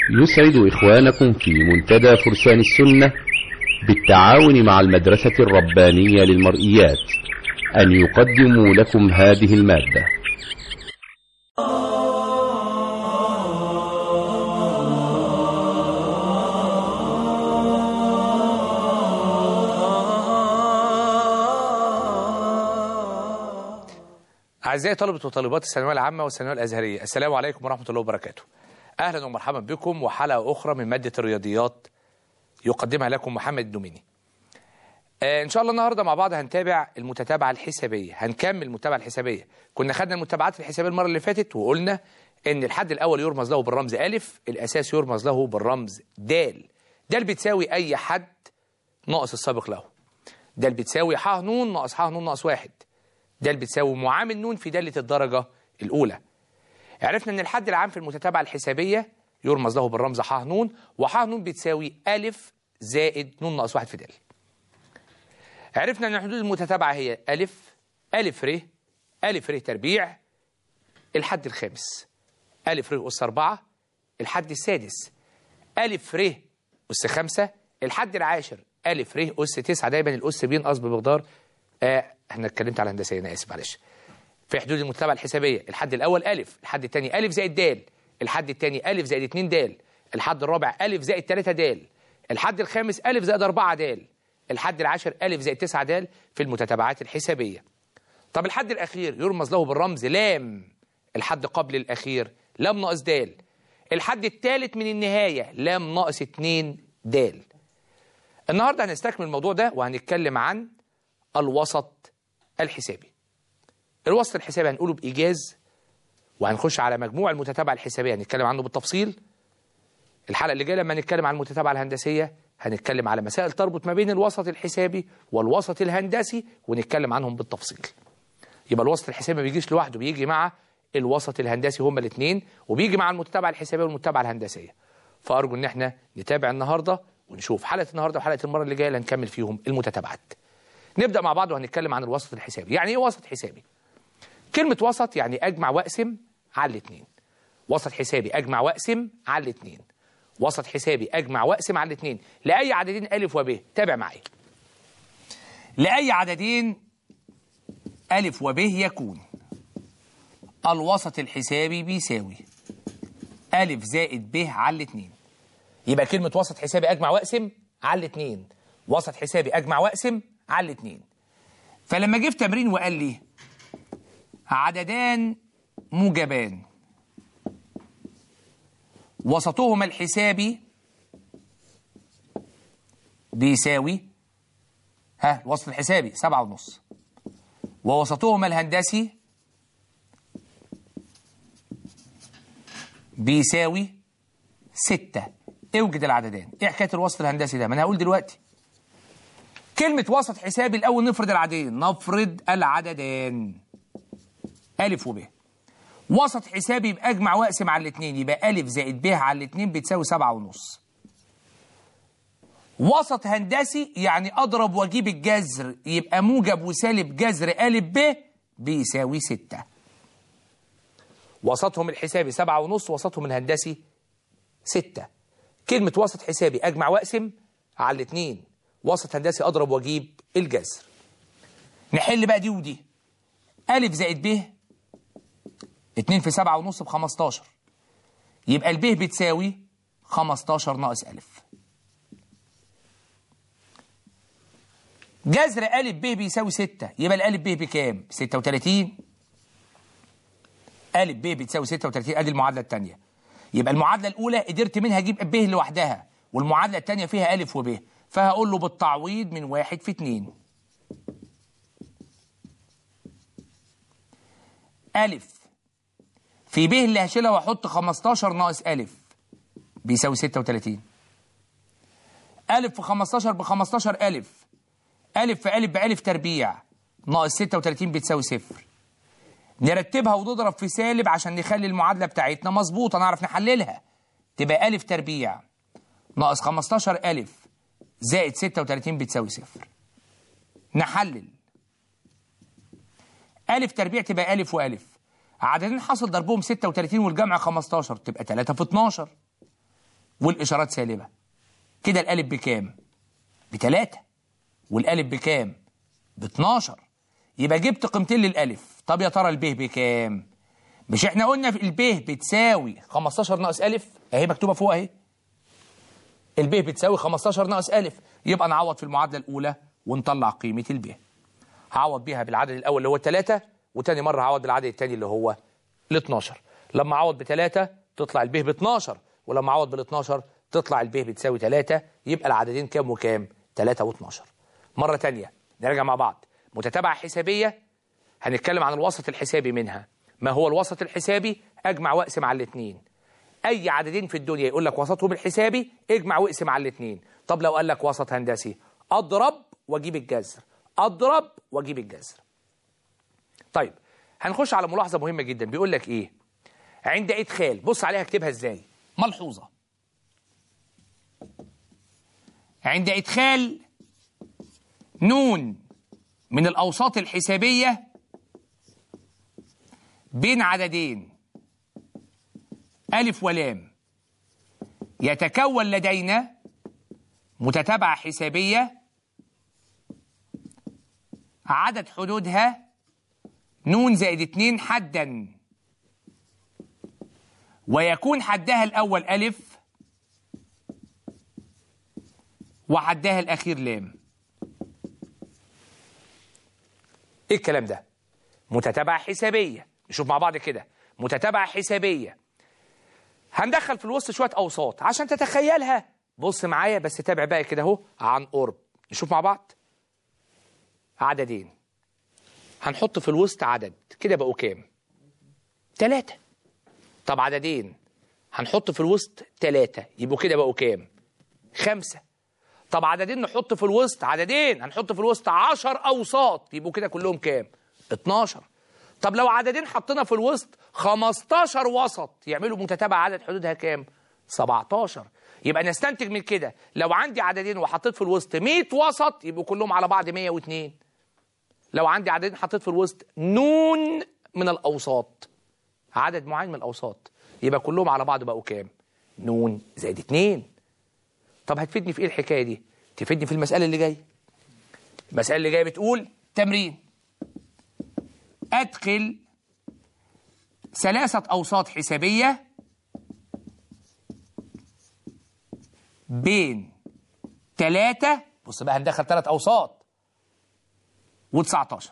يسعد إخوانكم في منتدى فرسان السنة بالتعاون مع المدرسة الربانية للمرئيات أن يقدموا لكم هذه المادة. أعزائي طلبة وطالبات الثانوية العامة والثانوية الأزهرية، السلام عليكم ورحمة الله وبركاته. أهلا ومرحبا بكم وحلقة أخرى من مادة الرياضيات يقدمها لكم محمد الدوميني. إن شاء الله النهاردة مع بعض هنتابع المتتابعة الحسابية، هنكمل المتابعة الحسابية. كنا خدنا المتابعات الحسابية المرة اللي فاتت وقلنا إن الحد الأول يرمز له بالرمز ألف، الأساس يرمز له بالرمز دال. دال بتساوي أي حد ناقص السابق له. دال بتساوي ح نون ناقص ح نون ناقص واحد. دال بتساوي معامل نون في دالة الدرجة الأولى. عرفنا إن الحد العام في المتتابعة الحسابية يرمز له بالرمز ح نون، وح نون بتساوي ألف زائد نون ناقص واحد في دال. عرفنا إن حدود المتتابعة هي ألف، ألف ر، ألف ر تربيع، الحد الخامس، ألف ر أس 4، الحد السادس، ألف ر أس 5، الحد العاشر، ألف ر أس 9. دايما الأس بينقص بمقدار احنا اتكلمت على هندسه، انا اسف معلش. في حدود المتتابعه الحسابيه الحد الاول الف، الحد الثاني الف زائد د، الحد الثاني الف زائد 2 د، الحد الرابع الف زائد 3 د، الحد الخامس الف زائد 4 د، الحد العاشر الف زائد 9 د في المتتابعات الحسابيه. طب الحد الاخير يرمز له بالرمز لام، الحد قبل الاخير لام ناقص د، الحد الثالث من النهايه لام ناقص 2 د. النهارده هنستكمل الموضوع ده وهنتكلم عن الوسط الحسابي. الوسط الحسابي هنقوله بإيجاز، وهنخش على مجموع المتتابعة الحسابية هنتكلم عنه بالتفصيل. الحلقة اللي جاية لما نتكلم عن المتتابعة الهندسية هنتكلم على مسائل تربط ما بين الوسط الحسابي والوسط الهندسي ونتكلم عنهم بالتفصيل. يبقى الوسط الحسابي ما بيجيش لوحده، بيجي مع الوسط الهندسي، هما الاثنين، وبيجي مع المتتابعة الحسابية والمتتابعة الهندسية. فأرجو إن احنا نتابع النهاردة ونشوف حلقة النهاردة وحلقة المرة اللي جاية اللي هنكمل فيهم المتتابعات. نبدأ مع بعض وهنتكلم عن الوسط الحسابي. يعني ايه وسط حسابي؟ كلمة وسط يعني أجمع وأقسم على الاثنين. وسط حسابي أجمع وأقسم على الاثنين. وسط حسابي أجمع وأقسم على الاثنين لأي عددين ألف وب. تابع معي. لأي عددين ألف وب يكون الوسط الحسابي بيساوي ألف زائد ب على الاثنين. يبقى كلمة وسط حسابي أجمع وأقسم على الاثنين. وسط حسابي أجمع وأقسم على الاثنين. فلما جه في تمرين وقال لي عددان موجبان وسطهما الحسابي بيساوي الوسط الحسابي 7.5 ووسطهما الهندسي بيساوي 6. اوجد العددان. ايه حكايه الوسط الهندسي ده؟ ما انا هقول دلوقتي. كلمة وسط حسابي الأول نفرض العددين، نفرض العددان ألف وب. وسط حسابي يبقى أجمع وأقسم على الاثنين، يبقى ألف زائد ب على الاثنين بتساوي 7.5. وسط هندسي يعني أضرب وأجيب الجذر، يبقى موجب وسالب جذر ألف ب بيساوي 6. وسطهم الحسابي 7.5، وسطهم الهندسي 6. كلمة وسط حسابي أجمع وأقسم على الاثنين، وسط هندسي أضرب وأجيب الجذر. نحل بقى دي ودي. ألف زائد ب 2 في 7.5 ب15، يبقى الب بتساوي 15 ناقص ألف. جذر ألف ب بيساوي 6، يبقى الألف ب بكام؟ 36. ألف ب بتساوي 36. أدي المعادلة الثانية. يبقى المعادلة الأولى قدرت منها أجيب ب لوحدها، والمعادلة الثانية فيها ألف وب، فهقول له بالتعويض من 1 في 2. ألف في ب اللي هشيلها واحط 15 ناقص ألف بيساوي 36. ألف في 15 ب 15 ألف. ألف في ألف بألف تربيع ناقص 36 بتساوي 0. نرتبها ونضرب في سالب عشان نخلي المعادلة بتاعتنا مظبوطة نعرف نحللها. تبقى ألف تربيع ناقص 15 ألف زائد 36 بتساوي 0. نحلل. ألف تربيع تبقى ألف وألف، 'عددين حاصل ضربهم 36 والجمع 15 تبقى 3 في 12. والإشارات سالبة. كده الألف بكام؟ ب3. والألف بكام؟ ب12. يبقى جبت قيمتين للألف. طب يا ترى الب بكام؟ مش احنا قلنا في الب بتساوي 15 ناقص ألف؟ اهي مكتوبة فوق اهي. الب بتساوي 15 ناقص ألف. يبقى نعوض في المعادلة الأولى ونطلع قيمة الب. هعوض بيها بالعدد الأول اللي هو 3، وتاني مرة هعوض بالعدد التاني اللي هو 12. لما اعوض ب3 تطلع الب ب12، ولما اعوض بال12 تطلع الب بتساوي 3. يبقى العددين كام وكام؟ 3 و12. مرة تانية نرجع مع بعض. متتابعة حسابية هنتكلم عن الوسط الحسابي منها. ما هو الوسط الحسابي؟ اجمع واقسم على الاثنين. اي عددين في الدنيا يقول لك وسطهم الحسابي اجمع واقسم على الاثنين. طب لو قال لك وسط هندسي، اضرب واجيب الجذر، اضرب واجيب الجذر. طيب هنخش على ملاحظة مهمة جدا. بيقول لك ايه؟ عند ادخال، بص عليها اكتبها ازاي. ملحوظة: عند ادخال نون من الاوساط الحسابية بين عددين ألف ولام يتكون لدينا متتابعة حسابية عدد حدودها نون زائد 2 حدا، ويكون حدها الأول ألف وحدها الأخير لام. إيه الكلام ده؟ متتابعة حسابية. نشوف مع بعض كده. متتابعة حسابية هندخل في الوسط شوية أوساط عشان تتخيلها. بص معايا بس تابع بقى كده اهو عن قرب. نشوف مع بعض. عددين هنحط في الوسط عدد، كده بقوا كام؟ 3. طب عددين هنحط في الوسط 3، يبقوا كده بقوا كام؟ 5. طب عددين نحط في الوسط، عددين هنحط في الوسط 10 أوساط، يبقوا كده كلهم كام؟ 12. طب لو عددين حطينا في الوسط 15 وسط، يعملوا متتابعة عدد حدودها كام؟ 17. يبقى نستنتج من كده لو عندي عددين وحطيت في الوسط 100 وسط، يبقوا كلهم على بعض 102. لو عندي عددين حطيت في الوسط نون من الأوساط، عدد معين من الأوساط، يبقى كلهم على بعض بقوا كام؟ نون زائد 2. طب هتفيدني في ايه الحكاية دي؟ تفيدني في المسألة اللي جاية. المسألة اللي جاية بتقول تمرين: أدخل 3 أوساط حسابية بين 3، بص بقى هندخل 3 أوساط و19.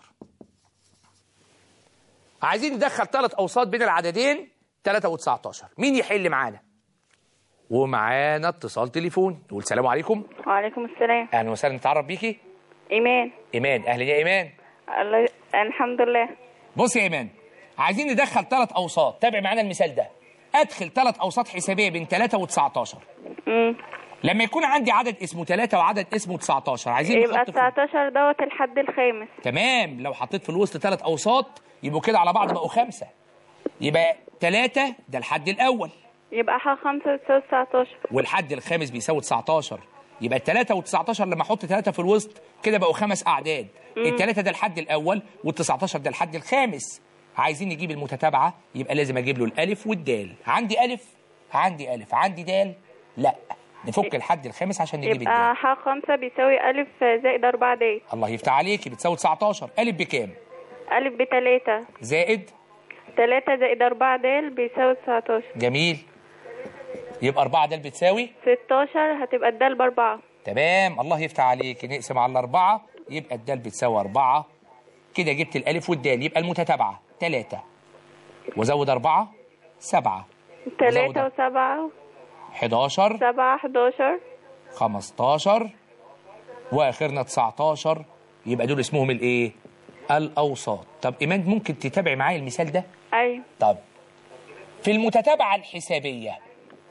عايزين ندخل 3 أوساط بين العددين 3 و19. مين يحل معانا؟ ومعانا اتصال تليفون. نقول السلام عليكم. وعليكم السلام. أهلا وسهلا. نتعرف بيكي؟ إيمان. إيمان. أهلا يا إيمان. الله. الحمد لله. بص يا إيمان، عايزين ندخل 3 أوساط. تابع معانا المثال ده. أدخل 3 أوساط حسابية بين 3 و19. لما يكون عندي عدد اسمه 3 وعدد اسمه 19، عايزين يبقى 19 دوت الحد الخامس. تمام. لو حطيت في الوسط 3 أوساط يبقوا كده على بعض بقوا 5. يبقى 3 ده الحد الأول، يبقى ح 5 بتساوي 19، والحد الخامس بيساوي 19. يبقى 3 و19 لما احط 3 في الوسط كده بقوا 5 أعداد. ال3 ده الحد الأول وال19 ده الحد الخامس. عايزين نجيب المتتابعة، يبقى لازم أجيب له الألف والدال. عندي ألف، عندي ألف، عندي دال. لا، نفك الحد الخامس عشان نجيب الدال. يبقى ح 5 بيساوي ألف زائد 4 دال. الله يفتح عليكي، بتساوي 19. ألف بكام؟ ألف ب3 زائد 3 زائد 4 دال بيساوي 19. جميل. يبقى 4 دال بتساوي 16، هتبقى الدال ب4. تمام. الله يفتح عليك. نقسم على 4 يبقى الدال بتساوي 4. كده جبت الألف والدال. يبقى المتتابعة 3 وزود 4 7، 3 و7 11، 7 11 15 وآخرنا 19. يبقى دول اسمهم الايه؟ الأوساط. طب إيمان ممكن تتابعي معايا المثال ده؟ أيوه. طب في المتتابعة الحسابية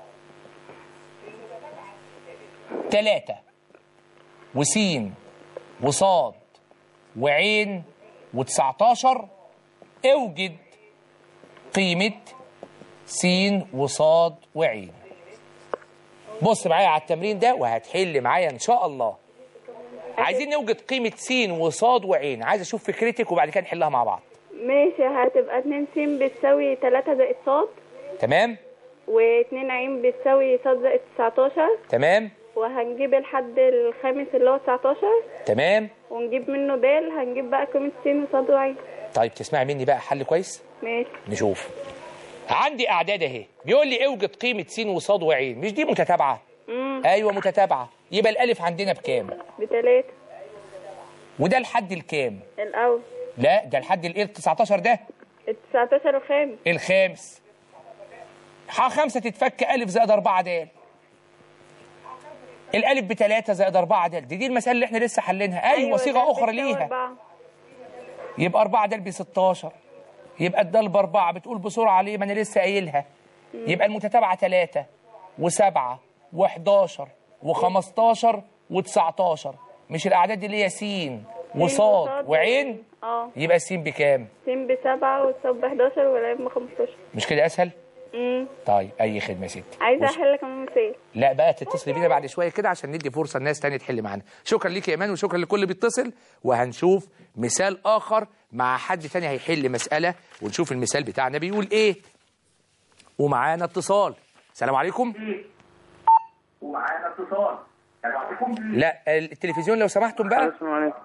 3 وسين وصاد وعين و19، اوجد قيمة سين وصاد وعين. بص معايا على التمرين ده وهتحل معايا ان شاء الله. عايزين نوجد قيمة سين وصاد وعين. عايز اشوف فكرتك وبعد كده نحلها مع بعض. ماشي. هتبقى 2 س بتساوي 3 زائد ص. تمام. و2 عين بتساوي ص زائد 19. تمام. وهنجيب الحد الخامس اللي هو 19. تمام. ونجيب منه د، هنجيب بقى قيمة س وص وعين. طيب تسمعي مني بقى حل كويس؟ ماشي. نشوف. عندي اعداد اهي، بيقول لي اوجد قيمة س وصاد وعين، مش دي متتابعة؟ ايوه متتابعة، يبقى الالف عندنا بكام؟ ب3. وده الحد الكام؟ الأول. لا ده الحد الايه 19 ده؟ 19 الخامس. الخامس. 5 تتفك ألف زائد 4 د. الألف ب3 زائد 4 د، دي المسألة اللي احنا لسه حلينها. أيوة صيغة أخرى ليها. يبقى 4 د ب16، يبقى الدال ب4. بتقول بسرعة ليه؟ ما أنا لسه قايلها. يبقى المتتابعة 3 و7 و11 و15 و19، مش الأعداد دي اللي هي س وصاد وعين؟ يبقى س بكام؟ س ب7 والصاد ب11 والعين ب15. مش كده أسهل؟ طيب أي خدمة يا ستي. عايزة أحل كمان مثال. لا بقى تتصلي بينا بعد شوية كده عشان ندي فرصة الناس تاني تحل معانا. شكرا ليك يا إيمان وشكرا لكل اللي بيتصل، وهنشوف مثال آخر مع حد تاني هيحل مسألة ونشوف المثال بتاعنا بيقول إيه. ومعانا اتصال. السلام عليكم. ومعانا اتصال. السلام عليكم. لا التلفزيون لو سمحتم بقى. السلام عليكم.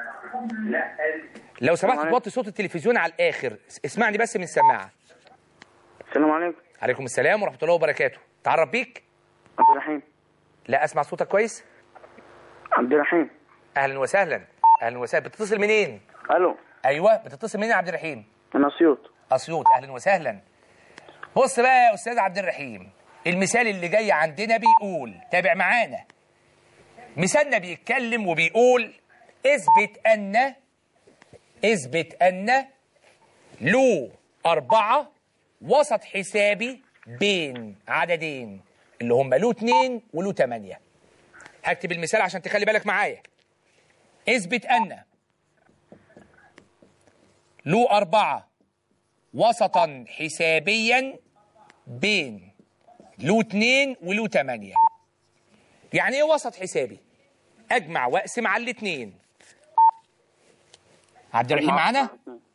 لو سمحت توطي صوت التلفزيون على الآخر، اسمعني بس من السماعة. السلام عليكم. عليكم السلام ورحمة الله وبركاته. تعرف بيك؟ عبد الرحيم. لا أسمع صوتك كويس. عبد الرحيم. أهلا وسهلا. أهلا وسهلا. بتتصل منين؟ الو. أيوه بتتصل منين يا عبد الرحيم؟ من اسيوط. أسيوط. أهلا وسهلا. بص بقى يا أستاذ عبد الرحيم، المثال اللي جاي عندنا بيقول، تابع معانا. مثالنا بيتكلم وبيقول اثبت أن له 4 وسط حسابي بين عددين اللي هم له 2 وله 8. هكتب المثال عشان تخلي بالك معايا. اثبت أن له 4 وسطا حسابيا بين له 2 وله 8. يعني ايه وسط حسابي؟ اجمع واقسم على الاثنين. عبد الرحيم معانا؟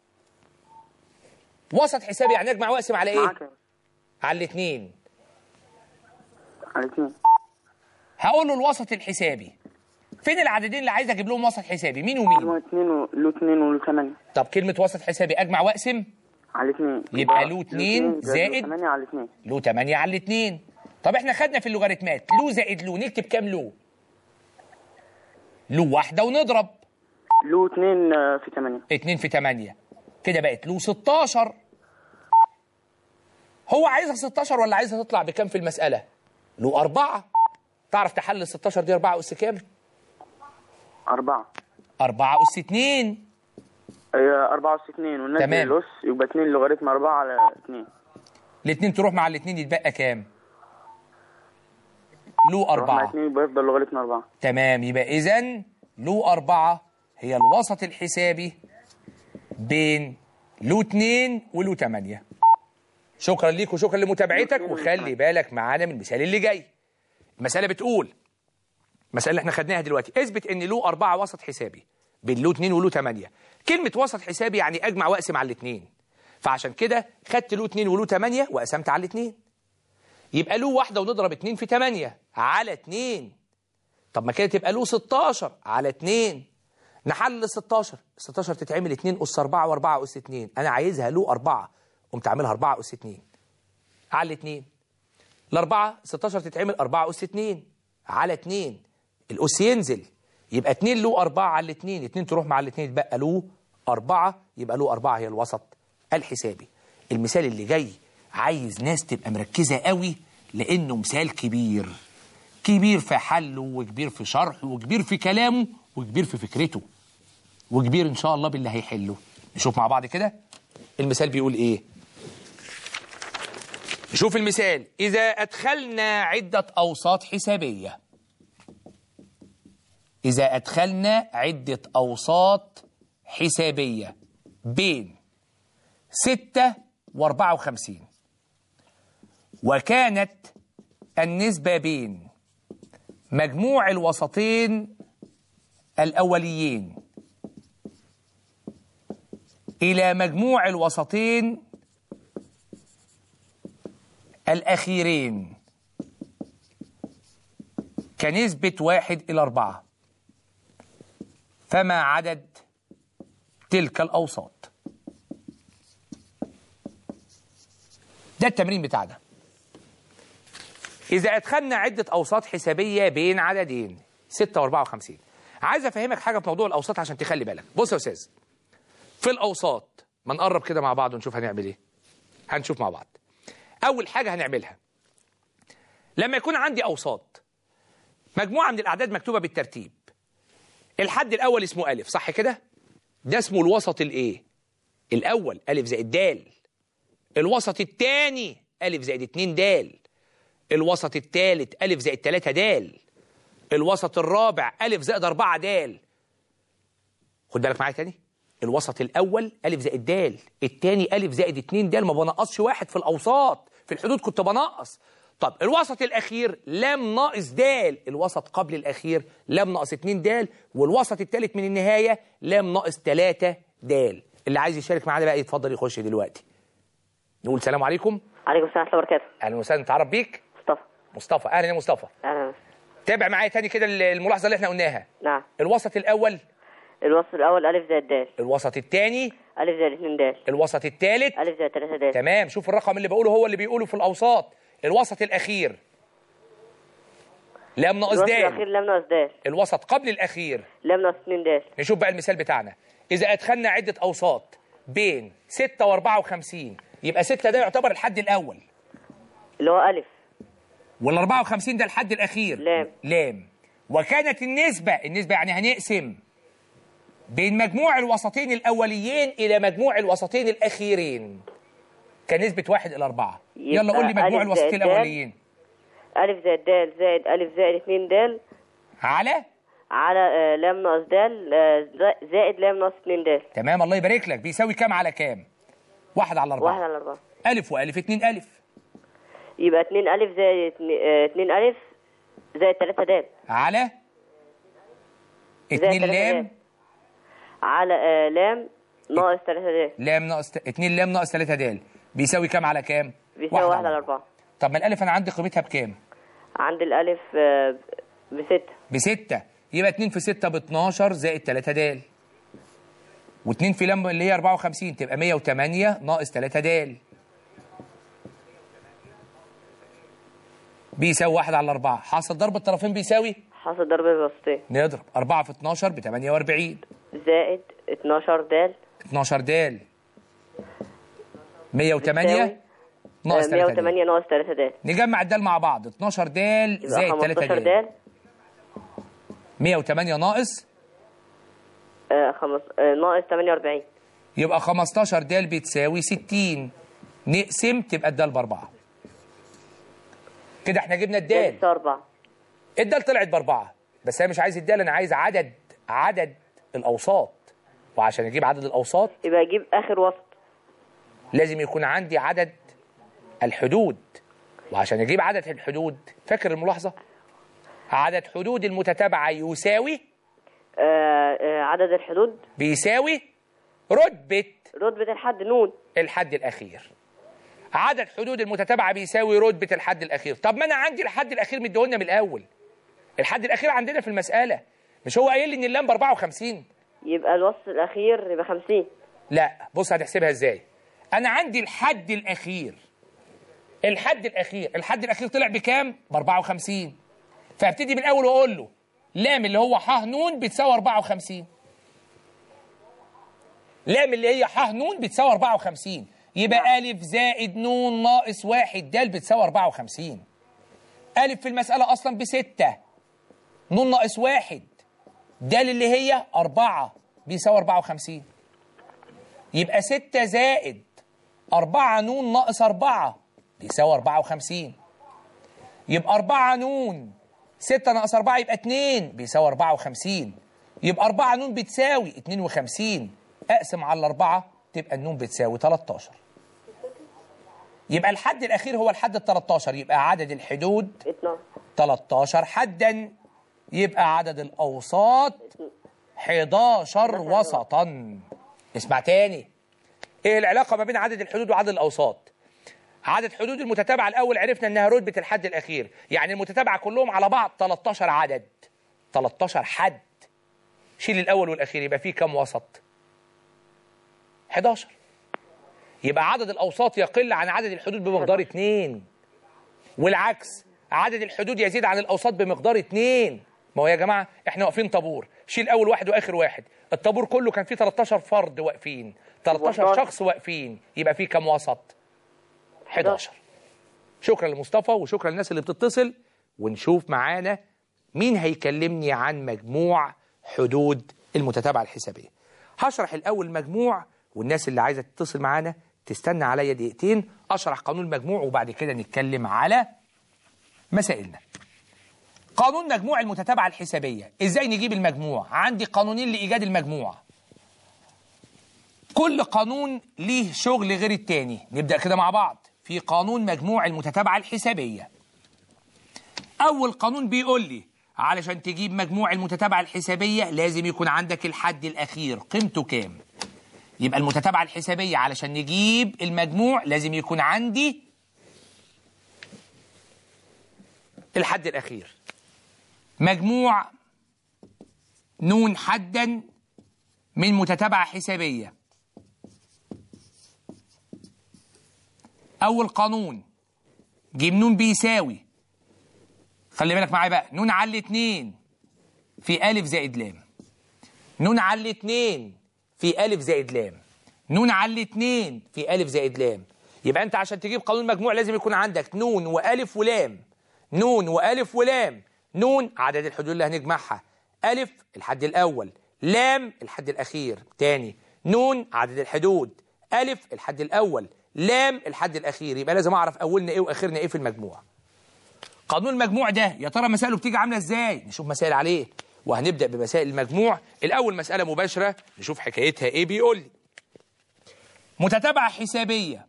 وسط حسابي يعني اجمع واقسم على ايه؟ على الاثنين. على الاثنين. هقول له الوسط الحسابي. فين العددين اللي عايز اجيب لهم وسط حسابي؟ مين ومين؟ له 2 وله 8. طب كلمة وسط حسابي اجمع واقسم على 2. يبقى له 2 زائد 8 على 2. له 8 على 2. طب احنا خدنا في اللوغاريتمات له زائد له، نكتب كام له؟ له 1 ونضرب. له 2 في 8. 2 في 8 كده بقت له 16. هو عايزها 16 ولا عايزها تطلع بكام في المسألة؟ له 4. تعرف تحلل 16 دي 4 أس كام؟ 4. 4 أس 2. 4 أس 2 وننزل الأس يبقى 2 لوغاريتم 4 على 2. الاثنين تروح مع الاثنين يتبقى كام؟ له 4. مع 2 يبقى يفضل لوغاريتم 4. تمام. يبقى إذن له 4 هي الوسط الحسابي بين له 2 وله 8. شكرا ليك وشكرا لمتابعتك، وخلي بالك معانا من المثال اللي جاي. المسألة بتقول، المسألة اللي احنا خدناها دلوقتي، اثبت ان له 4 وسط حسابي بين له 2 وله 8. كلمة وسط حسابي يعني اجمع واقسم على الاثنين، فعشان كده خدت له 2 وله 8 وقسمت على الاثنين. يبقى له 1 ونضرب 2 في 8 على 2. طب ما كده تبقى له 16 على 2. نحلل ال 16 تتعمل 2 أس 4 و4 أس 2. أنا عايزها له 4، قمت عاملها 4 أس 2 على 2. الأربعة 16 تتعمل 4 أس 2 على 2. الأس ينزل يبقى 2 له 4 على 2، 2 تروح مع 2 يتبقى له 4. يبقى له 4 هي الوسط الحسابي. المثال اللي جاي عايز ناس تبقى مركزة قوي، لأنه مثال كبير، كبير في حله وكبير في شرحه وكبير في كلامه وكبير في فكرته وكبير إن شاء الله باللي هيحله. نشوف مع بعض كده المثال بيقول إيه. نشوف المثال. إذا أدخلنا عدة أوساط حسابية، إذا أدخلنا عدة أوساط حسابية بين 6 و54، وكانت النسبة بين مجموع الوسطين الأوليين إلى مجموع الوسطين الأخيرين كنسبة 1:4، فما عدد تلك الأوساط؟ ده التمرين بتاعنا. إذا أدخلنا عدة أوساط حسابية بين عددين 6 و54، عايز أفهمك حاجة في موضوع الأوساط عشان تخلي بالك. بص يا أستاذ، في الأوساط ما نقرب كده مع بعض ونشوف هنعمل إيه. هنشوف مع بعض. أول حاجة هنعملها، لما يكون عندي أوساط مجموعة من الأعداد مكتوبة بالترتيب، الحد الأول اسمه ألف، صح كده؟ ده اسمه الوسط الإيه؟ الأول ألف زائد دال. الوسط الثاني ألف زائد 2 دال. الوسط الثالث ألف زائد 3 دال. الوسط الرابع ألف زائد 4 دال. خد بالك معايا تاني. الوسط الأول ألف زائد دال، الثاني ألف زائد 2 دال، ما بنقصش واحد في الأوساط، في الحدود كنت بنقص. طب الوسط الأخير لام ناقص دال، الوسط قبل الأخير لام ناقص 2 دال، والوسط الثالث من النهاية لام ناقص 3 دال. اللي عايز يشارك معانا بقى يتفضل يخش دلوقتي. نقول سلام عليكم. عليكم السلام ورحمة الله وبركاته. أهلا وسهلا، نتعرف بيك؟ مصطفى. أهلا يا مصطفى. أهلا. تابع معايا تاني كده الملاحظة اللي احنا قلناها. نعم. الوسط الأول ألف زائد دال. الوسط الثاني ألف زائد 2 دال. الوسط الثالث ألف زائد 3 دال. تمام. شوف الرقم اللي بقوله هو اللي بيقوله في الأوساط. الوسط الأخير لام ناقص دال. الوسط الأخير لام ناقص دال. الوسط قبل الأخير لام ناقص 2 دال. نشوف بقى المثال بتاعنا. إذا أدخلنا عدة أوساط بين 6 و54، يبقى 6 ده يعتبر الحد الأول اللي هو ألف، وال54 ده الحد الأخير لام. وكانت النسبة يعني هنقسم بين مجموع الوسطين الأوليين إلى مجموع الوسطين الأخيرين كنسبة 1:4. يلا قول لي مجموع الوسطين الأوليين. ألف زائد دال زائد ألف زائد 2 دال على لام ناقص دال زائد لام ناقص 2 دال. تمام، الله يبارك لك. بيساوي كام على كام؟ 1/4. 1/4. ألف وألف 2 ألف، يبقى 2 ألف زائد 2 ألف زائد 3 دال على 2 لام على لام ناقص 3 دال. لام ناقص 2 لام ناقص 3 دال بيساوي كام على كام؟ بيساوي 1/4. طب ما الألف أنا عندي قيمتها بكام؟ عند الألف ب6. يبقى 2 في 6 ب12 زائد 3 دال، و2 في لام اللي هي 54 تبقى 108 ناقص 3 دال بيساوي 1/4. حاصل ضرب الطرفين بيساوي؟ حاصل ضرب الوسطين. نضرب 4 في 12 ب 48 زائد 12 دال. 12 دال 108 ناقص 3 دال. 108 ناقص 3 دال. نجمع الدال مع بعض. 12 دال زائد 3 دال. 108 ناقص ناقص 48. يبقى 15 دال بتساوي 60. نقسم تبقى الدال ب4. كده احنا جبنا الدال. الدال طلعت ب4، بس انا مش عايز الدال، انا عايز عدد الاوساط. وعشان اجيب عدد الاوساط يبقى اجيب اخر وسط. لازم يكون عندي عدد الحدود. وعشان اجيب عدد الحدود، فاكر الملاحظه؟ عدد حدود المتتابعه يساوي عدد الحدود بيساوي رتبه الحد نون الحد الاخير. عدد حدود المتتابعه بيساوي رتبه الحد الاخير. طب ما انا عندي الحد الاخير مديهولنا من الاول. الحد الاخير عندنا في المساله، مش هو قايل لي ان اللام ب54؟ يبقى الوسط الاخير يبقى 50. لا، بص هتحسبها ازاي. انا عندي الحد الاخير طلع بكام؟ ب54. فابتدي من الاول واقول له لام اللي هو ح ن بتساوي 54. لام اللي هي ح ن بتساوي 54. يبقى ألف زائد ن ناقص 1 د بتساوي 54. ألف في المسألة أصلا ب6، ن ناقص 1 د اللي هي 4 بيساوي 54. يبقى 6 زائد 4 ن ناقص 4 بيساوي 54. يبقى 4 ن 6 ناقص 4 يبقى 2 بيساوي 54. يبقى 4 ن بتساوي 52. أقسم على 4 تبقى النون بتساوي 13. يبقى الحد الأخير هو الحد ال13. يبقى عدد الحدود 13 حدا. يبقى عدد الأوساط 11 وسطا. اسمع تاني، ايه العلاقة ما بين عدد الحدود وعدد الأوساط؟ عدد حدود المتتابعة الأول عرفنا إنها رتبة الحد الأخير، يعني المتتابعة كلهم على بعض 13 عدد، 13 حد. شيل الأول والأخير يبقى فيه كم وسط؟ 11. يبقى عدد الأوساط يقل عن عدد الحدود بمقدار 2، والعكس عدد الحدود يزيد عن الأوساط بمقدار 2. ما هو يا جماعة إحنا واقفين طابور، شيل أول واحد وآخر واحد، الطابور كله كان فيه 13 فرد واقفين، 13 شخص واقفين، يبقى فيه كم وسط؟ 11. شكرا لمصطفى وشكرا للناس اللي بتتصل. ونشوف معانا مين هيكلمني عن مجموع حدود المتتابعة الحسابية. هشرح الأول المجموع، والناس اللي عايزة تتصل معانا تستنى عليا دقيقتين أشرح قانون المجموع وبعد كده نتكلم على مسائلنا. قانون مجموع المتتابعة الحسابية، إزاي نجيب المجموع؟ عندي قانونين لإيجاد المجموع، كل قانون ليه شغل غير التاني. نبدأ كده مع بعض في قانون مجموع المتتابعة الحسابية. أول قانون بيقول لي علشان تجيب مجموع المتتابعة الحسابية لازم يكون عندك الحد الأخير، قيمته كام؟ يبقى المتتابعة الحسابية علشان نجيب المجموع لازم يكون عندي الحد الأخير. مجموع نون حدا من متتابعة حسابية. أول قانون ج ن بيساوي، خلي بالك معايا بقى، نون على 2 في ألف زائد لام، نون على 2 في ألف زائد لام، نون على 2 في ألف زائد لام. يبقى أنت عشان تجيب قانون مجموع لازم يكون عندك نون وألف ولام، نون وألف ولام. نون عدد الحدود اللي هنجمعها، ألف الحد الأول، لام الحد الأخير. تاني، نون عدد الحدود، ألف الحد الأول، لام الحد الأخير. يبقى لازم أعرف أولنا إيه وآخرنا إيه في المجموع. قانون المجموع ده يا ترى مسائله بتيجي عاملة إزاي؟ نشوف مسائل عليه، وهنبدأ بمسائل المجموع. الأول مسألة مباشرة نشوف حكايتها إيه. بيقول لي متتابعة حسابية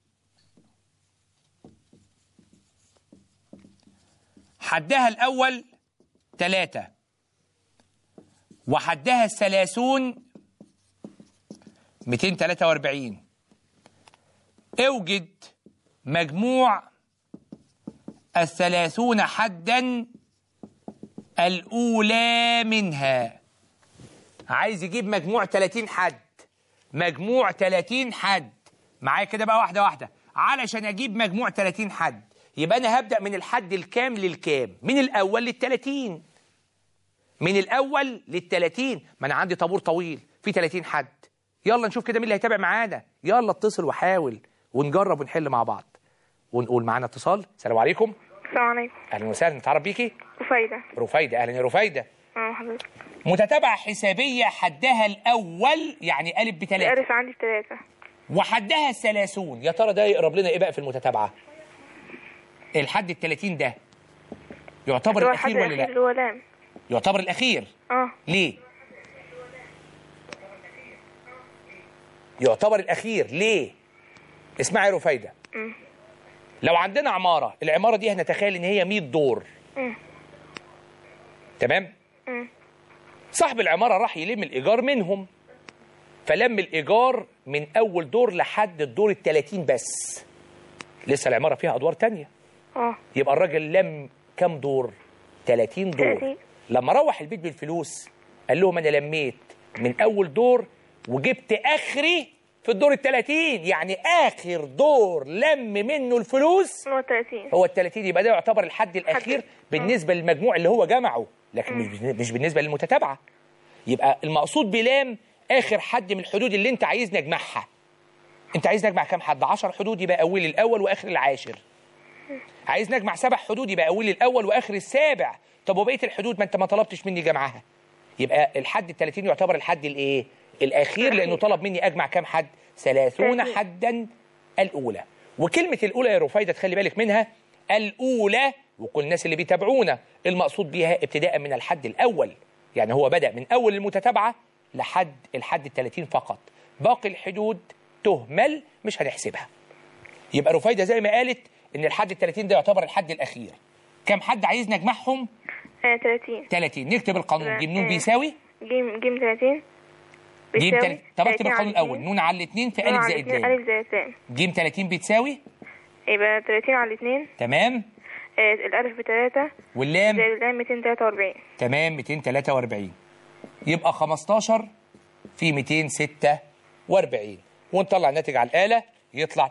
حدها الأول 3 وحدها 30 243. اوجد مجموع 30 حدا الأولى منها. عايز يجيب مجموع 30 حد، مجموع 30 حد. معايا كده بقى واحدة واحدة. علشان أجيب مجموع 30 حد يبقى أنا هبدأ من الحد الكام للكام؟ من الأول لل30. من الأول لل30. ما أنا عندي طابور طويل فيه 30 حد. يلا نشوف كده مين اللي هيتابع معانا. يلا اتصل وحاول ونجرب ونحل مع بعض. ونقول معانا اتصال. السلام عليكم. السلام عليكم. أهلا وسهلا. نتعرف بيكي؟ رفايدة. رفايدة. أهلا يا رفايدة. حضرتك. متتابعة حسابية حدها الأول يعني ألف ب3. ألف عندي 3 وحدها 30. يا ترى ده يقرب لنا إيه بقى في المتتابعة؟ الحد ال30 ده يعتبر الأخير ولا لا؟ اللي هو لام. يعتبر الأخير. ليه؟ يعتبر الأخير ليه؟ اسمعي يا رفايدة. لو عندنا عمارة، العمارة دي هنتخيل إن هي 100 دور. تمام؟ صاحب العمارة راح يلم الإيجار منهم، فلم الإيجار من أول دور لحد الدور ال30 بس. لسه العمارة فيها أدوار تانية. يبقى الراجل لم كم دور؟ 30 دور. لما روح البيت بالفلوس قال لهم أنا لميت من أول دور وجبت آخري في الدور ال30، يعني آخر دور لم منه الفلوس هو ال30. يبقى ده يعتبر الحد الأخير بالنسبة للمجموع اللي هو جمعه، لكن مش بالنسبة للمتتابعة. يبقى المقصود بلام آخر حد من الحدود اللي أنت عايز نجمعها. أنت عايز نجمع كام حد؟ 10 حدود يبقى أول الأول وآخر العاشر. عايز نجمع 7 حدود يبقى أول الأول وآخر السابع. طب وبقية الحدود ما أنت ما طلبتش مني جمعها. يبقى الحد ال30 يعتبر الحد الإيه؟ الأخير، لأنه طلب مني أجمع كام حد؟ 30 حدا الأولى. وكلمة الأولى يا رفايدة تخلي بالك منها، الأولى، وكل الناس اللي بيتابعونا المقصود بيها ابتداء من الحد الأول. يعني هو بدأ من أول المتتابعة لحد الحد ال30 فقط، باقي الحدود تهمل مش هنحسبها. يبقى رفايدة زي ما قالت إن الحد ال30 ده يعتبر الحد الأخير. كم حد عايز نجمعهم؟ 30. نكتب القانون. ج ن بيساوي ج 30 طب اكتب القانون الأول. نون على 2 في ألف زائد لام. ألف زائد لام. ج 30 بتساوي يبقى 30 على 2. تمام. الألف ب3 واللام زائد اللام 243. تمام 243. يبقى 15 في 246 ونطلع الناتج على الآلة يطلع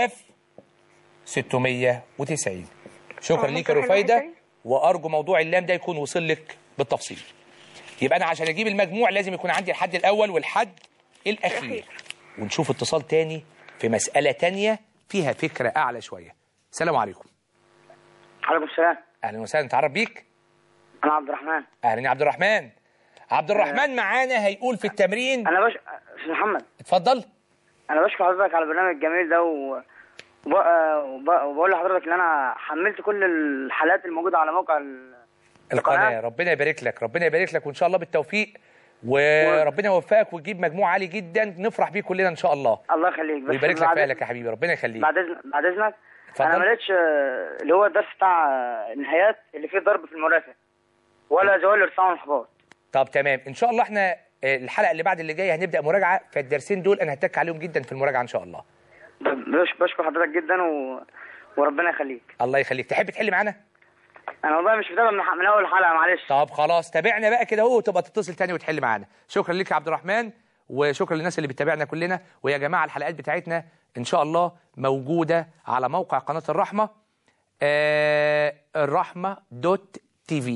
3690. شكرا ليك يا رفايدة، وأرجو موضوع اللام ده يكون وصل لك بالتفصيل. يبقى أنا عشان أجيب المجموع لازم يكون عندي الحد الأول والحد الأخير. ونشوف اتصال تاني في مسألة تانية فيها فكرة أعلى شوية. السلام عليكم. عليكم السلام. أهلا وسهلا، نتعرف بيك. أنا عبد الرحمن. أهلا يا عبد الرحمن. عبد الرحمن معانا هيقول في التمرين. أنا أستاذ محمد. اتفضل. أنا بشكر حضرتك على البرنامج الجميل ده وبقول لحضرتك إن أنا حملت كل الحلقات الموجودة على موقع القناة. ربنا يبارك لك، ربنا يبارك لك، وإن شاء الله بالتوفيق، وربنا يوفقك وتجيب مجموع عالي جدا نفرح بيه كلنا إن شاء الله. الله يخليك. ويبارك لك في أهلك يا حبيبي، ربنا يخليك. بعد إذنك أنا ما لقيتش اللي هو الدرس بتاع النهايات اللي فيه ضرب في المرافق ولا زوال ارتفاع وانخفاض. طب تمام، إن شاء الله إحنا الحلقة اللي بعد اللي جاية هنبدأ مراجعة، فالدرسين دول أنا هتك عليهم جدا في المراجعة إن شاء الله. بشكر حضرتك جدا وربنا يخليك. الله يخليك. تحب تحل معانا؟ انا والله مش متابع من اول حلقه، معلش. طب خلاص تابعنا بقى كده اهو، وتبقى تتصل تاني وتحل معانا. شكرا لك يا عبد الرحمن، وشكرا للناس اللي بتتابعنا كلنا. ويا جماعه الحلقات بتاعتنا ان شاء الله موجوده على موقع قناه الرحمه، الرحمه.tv،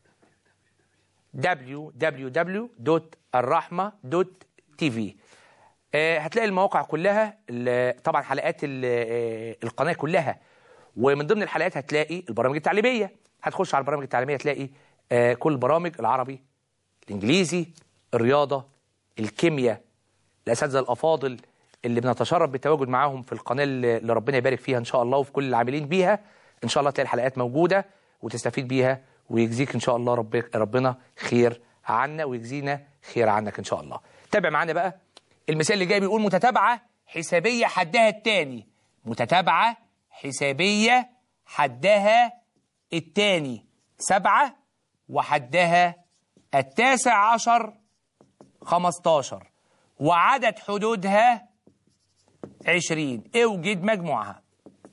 www.الرحمه.tv. هتلاقي المواقع كلها، طبعا حلقات القناه كلها، ومن ضمن الحلقات هتلاقي البرامج التعليميه. هتخش على البرامج التعليميه تلاقي كل البرامج، العربي، الانجليزي، الرياضه، الكيمياء، الاساتذه الافاضل اللي بنتشرف بالتواجد معاهم في القناه اللي ربنا يبارك فيها ان شاء الله، وفي كل العاملين بيها. ان شاء الله تلاقي الحلقات موجوده وتستفيد بيها، ويجزيك ان شاء الله ربنا خير عنا، ويجزينا خير عنك ان شاء الله. تابع معانا بقى المثال اللي جاي، بيقول متتابعه حسابيه حدها الثاني. متتابعه حسابيه حدها الثاني 7 وحدها 19 15 وعدد حدودها 20. اوجد مجموعها.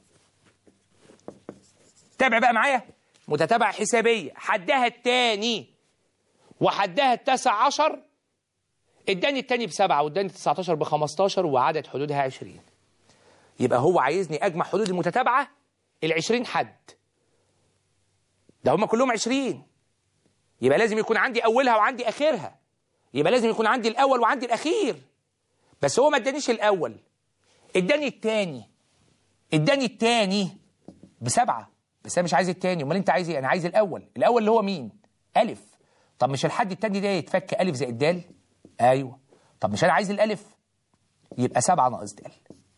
تابع بقى معايا. متتابعة حسابية حدها الثاني وحدها 19، اداني الثاني ب7 واداني 19 ب15 وعدد حدودها 20. يبقى هو عايزني اجمع حدود المتتابعة ال20 حد. ده هم كلهم 20، يبقى لازم يكون عندي اولها وعندي اخرها، يبقى لازم يكون عندي الاول وعندي الاخير. بس هو ما ادانيش الاول، اداني الثاني ب7، بس انا مش عايز الثاني. امال انت عايز ايه؟ انا عايز الاول اللي هو مين؟ الف. طب مش الحد الثاني ده يتفك الف زائد د؟ ايوه. طب مش انا عايز الالف؟ يبقى 7 ناقص د.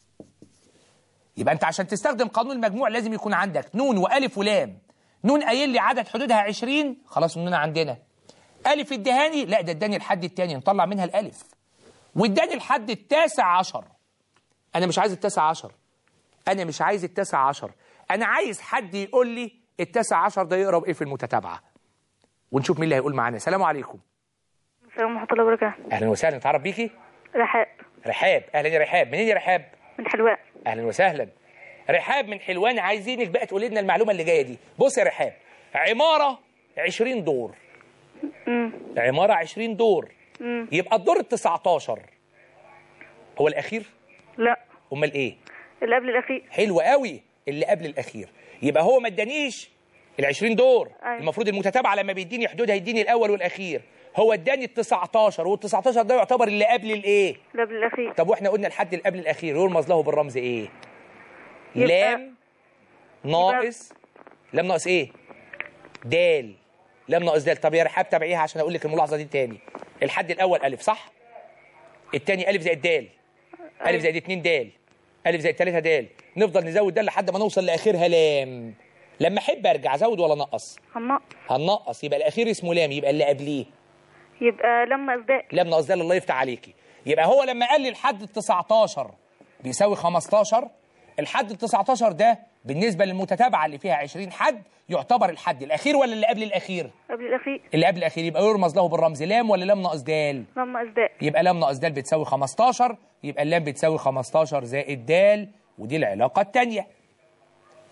يبقى انت عشان تستخدم قانون المجموع لازم يكون عندك نون والف ولام. نون قايل لي عدد حدودها 20، خلاص النون عندنا. الف ادهاني، لا ده اداني الحد الثاني نطلع منها الالف، واداني الحد 19. انا مش عايز 19، انا مش عايز 19، انا عايز حد يقول لي 19 ده يقرب ايه في المتتابعه. ونشوف مين اللي هيقول معانا. السلام عليكم. السلام ورحمه الله وبركاته. اهلا وسهلا، نتعرف بيكي. رحاب. اهلا يا رحاب. منين يا رحاب؟ من حلوان. اهلا وسهلا رحاب من حلوان. عايزينك بقى تقولي لنا المعلومه اللي جايه دي. بص يا رحاب، عماره 20 دور. عماره 20 دور. يبقى الدور ال19 هو الاخير؟ لا. امال ايه؟ اللي قبل الاخير. حلو قوي، اللي قبل الاخير. يبقى هو ما ادانيش ال20 دور. أيوة. المفروض المتتابعه لما بيديني حدودها يديني الاول والاخير. هو اداني ال19، وال19 ده يعتبر اللي قبل الايه؟ اللي قبل الاخير. طب واحنا قلنا الحد اللي قبل الاخير يرمز له بالرمز ايه؟ لام ناقص لام ناقص ايه؟ دال. لام ناقص دال. طب يا رحاب تابعيها عشان اقول لك الملاحظه دي تاني. الحد الاول الف صح؟ الثاني الف زائد دال. الف زائد 2 دال. الف زائد 3 دال. نفضل نزود دال لحد ما نوصل لاخرها لام. لما احب ارجع ازود ولا انقص؟ هنقص. يبقى الاخير اسمه لام، يبقى اللي قبليه يبقى لام ناقص دال. لام ناقص دال. الله يفتح عليكي. يبقى هو لما قال لي الحد ال19 بيساوي 15، الحد ال19 ده بالنسبه للمتتابعه اللي فيها 20 حد يعتبر الحد الاخير ولا اللي قبل الاخير؟ قبل الاخير. اللي قبل الاخير. يبقى يرمز له بالرمز لام ولا لام ناقص دال؟ لام ناقص دال. يبقى لام ناقص دال بتساوي 15، يبقى اللام بتساوي 15 زائد دال، ودي العلاقه الثانيه.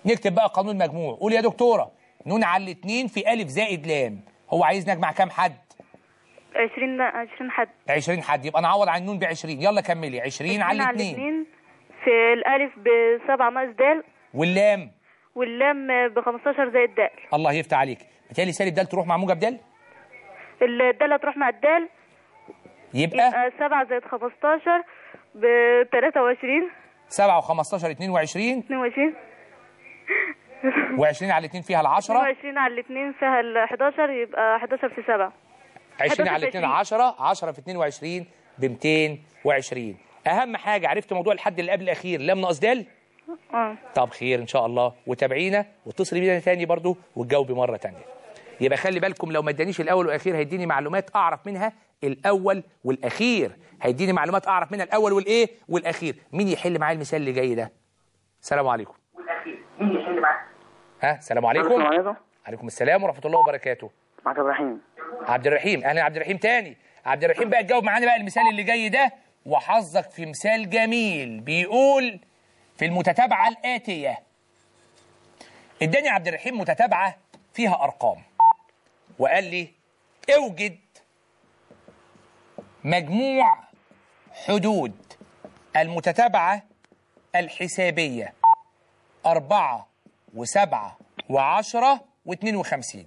نكتب بقى قانون مجموع. قول يا دكتورة. نون على الاتنين في ألف زائد لام. هو عايز نجمع كام حد؟ 20 حد. 20 حد. يبقى نعوض عن النون ب20. يلا كملي. 20 على الاتنين في الألف ب7 ناقص د. واللام ب15 زائد د. الله يفتح عليك. بالتالي سالب د تروح مع موجب د. الدالة هتروح مع الدال. يبقى 7 زائد 15 ب23. 7 و15 22. و20 على الاثنين فيها 10. 20 على الاثنين فيها 11. يبقى 11 في 7. 20 على الاثنين 10. 10 في 22 ب 220. اهم حاجه عرفت موضوع الحد اللي قبل الاخير لام ناقص د. طب خير ان شاء الله. وتابعينا واتصلي بينا تاني برضو وتجاوبي مره تانيه. يبقى خلي بالكم لو ما ادانيش الاول والاخير هيديني معلومات اعرف منها الاول والاخير. هيديني معلومات اعرف منها الاول والايه والاخير. مين يحل معايا المثال اللي جاي ده؟ السلام عليكم. والاخير مين يحل معايا؟ السلام عليكم. السلام عليكم. عليكم السلام ورحمه الله وبركاته. عبد الرحيم. عبد الرحيم. اهلا عبد الرحيم تاني. عبد الرحيم بقى تجاوب معانا بقى المثال اللي جاي ده. وحظك في مثال جميل بيقول في المتتابعه الاتيه. اداني عبد الرحيم متتابعه فيها ارقام وقال لي اوجد مجموع حدود المتتابعة الحسابية 4 و7 و10 و52.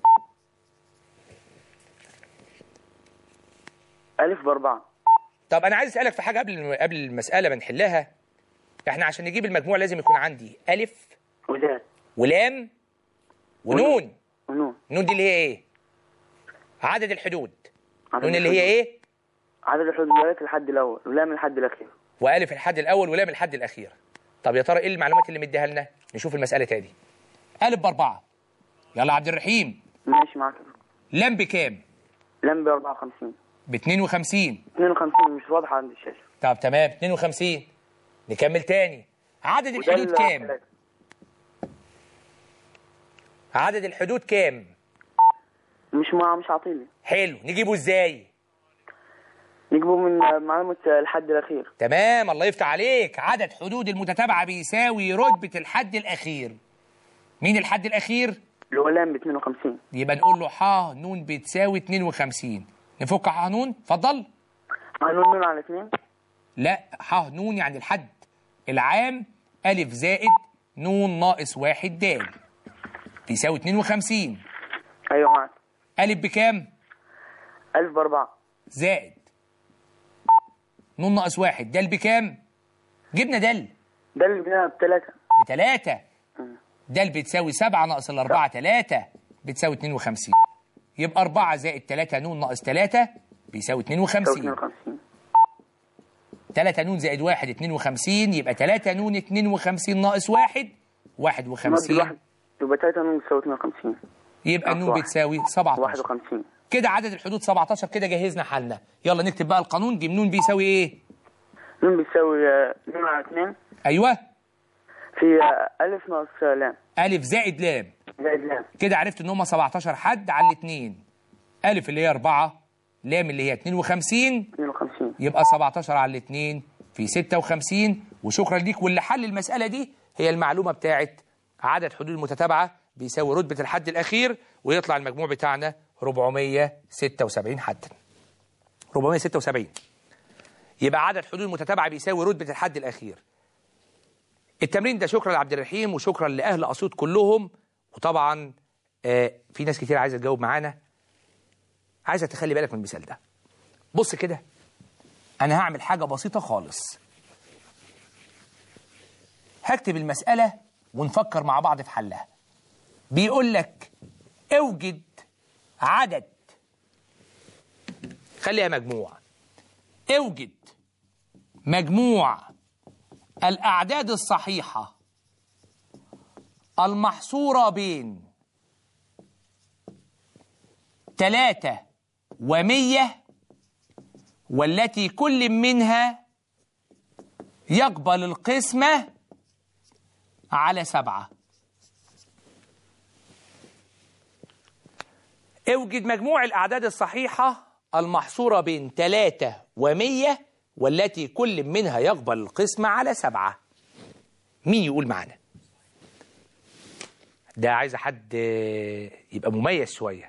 ألف ب4. طب أنا عايز أسألك في حاجة قبل المسألة ما نحلها. إحنا عشان نجيب المجموع لازم يكون عندي ألف ودال ولام ونون. نون دي اللي هي إيه؟ عدد الحدود. نون اللي هي إيه؟ عدد الحدود لغاية الحد الأول ولام الحد الأخير. وألف الحد الأول ولام الحد الأخير. طب يا ترى إيه المعلومات اللي مديها لنا؟ نشوف المسألة تاني. ألف ب4. يلا عبد الرحيم. ماشي معاك. لام بكام؟ لام ب54. ب 52. 52 مش واضحة عند الشاشة. طب تمام 52. نكمل تاني. عدد الحدود كام؟ عدد الحدود كام؟ مش عاطيني. حلو. نجيبه ازاي؟ نجيبه من معلومة الحد الأخير. تمام الله يفتح عليك. عدد حدود المتتابعة بيساوي رتبة الحد الأخير. مين الحد الأخير؟ اللي هو لام ب 52. يبقى نقول له ح ن بتساوي 52. نفك ح ن. اتفضل. نون على 2. لا ح ن يعني الحد العام ألف زائد ن ناقص 1 د بيساوي 52. أيوه معاك. ألف بكام؟ ألف ب4 زائد ن ناقص 1 د بكام؟ جبنا د. د اللي جبناها ب3. د بتساوي 7 ناقص 4 3 بتساوي 52. يبقى 4 زائد 3 ن ناقص 3 بيساوي 52. 3 ن زائد 1 52. يبقى 3 ن 52 ناقص 1 51. يبقى 3 ن بتساوي 52. يبقى ن بتساوي 17. 51. كده عدد الحدود 17. كده جهزنا حلنا. يلا نكتب بقى القانون. ج ن بيساوي ايه؟ ن بيساوي ن على 2. ايوه. في ألف ناقص لام. ألف زائد لام. زائد لام. كده عرفت ان هم 17 حد على الاثنين. ألف اللي هي 4 لام اللي هي 52. يبقى 17 على الاثنين في 56. وشكرا ليك. واللي حل المسألة دي هي المعلومة بتاعت عدد حدود المتتابعة بيساوي رتبة الحد الأخير. ويطلع المجموع بتاعنا 476 حدا. 476. يبقى عدد حدود المتتابعة بيساوي رتبة الحد الأخير. التمرين ده شكرا لعبد الرحيم وشكرا لأهل أسيوط كلهم. وطبعا في ناس كتير عايزة تجاوب معانا. عايزة تخلي بالك من المثال ده. بص كده. أنا هعمل حاجة بسيطة خالص. هكتب المسألة ونفكر مع بعض في حلها. بيقول لك اوجد عدد. خليها مجموع. اوجد مجموع الأعداد الصحيحة المحصورة بين 3 و100 والتي كل منها يقبل القسمة على 7. اوجد مجموع الأعداد الصحيحة المحصورة بين 3 و100 والتي كل منها يقبل القسمة على 7. مين يقول معنا؟ ده عايز حد يبقى مميز شويه.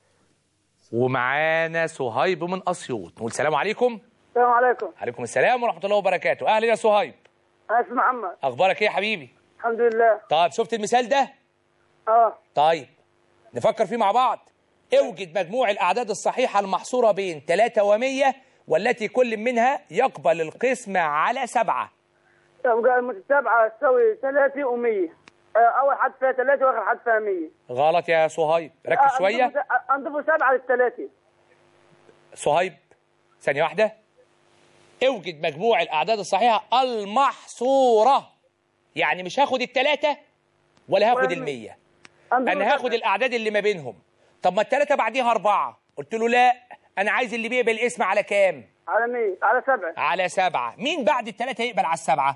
ومعانا صهيب من اسيوط. نقول السلام عليكم. السلام عليكم. عليكم السلام ورحمه الله وبركاته. اهلا يا صهيب. انا اسمي محمد. اخبارك ايه يا حبيبي؟ الحمد لله. طيب شفت المثال ده؟ طيب نفكر فيه مع بعض. اوجد مجموع الاعداد الصحيحه المحصوره بين 3 و100 والتي كل منها يقبل القسمه على 7. يبقى المتتابعه تساوي 3 و100. اول حد فيها 3 واخر حد فيها 100. غلط يا صهيب، ركز شويه. انضفوا 7 لل3. صهيب ثانيه واحده. اوجد مجموع الاعداد الصحيحه المحصوره، يعني مش هاخد ال3 ولا هاخد ال100، انا هاخد الاعداد اللي ما بينهم. طب ما ال3 بعديها 4، قلت له لا انا عايز اللي بيقبل الاسم على كام؟ على 100. على 7. على 7. مين بعد ال3 يقبل على ال7؟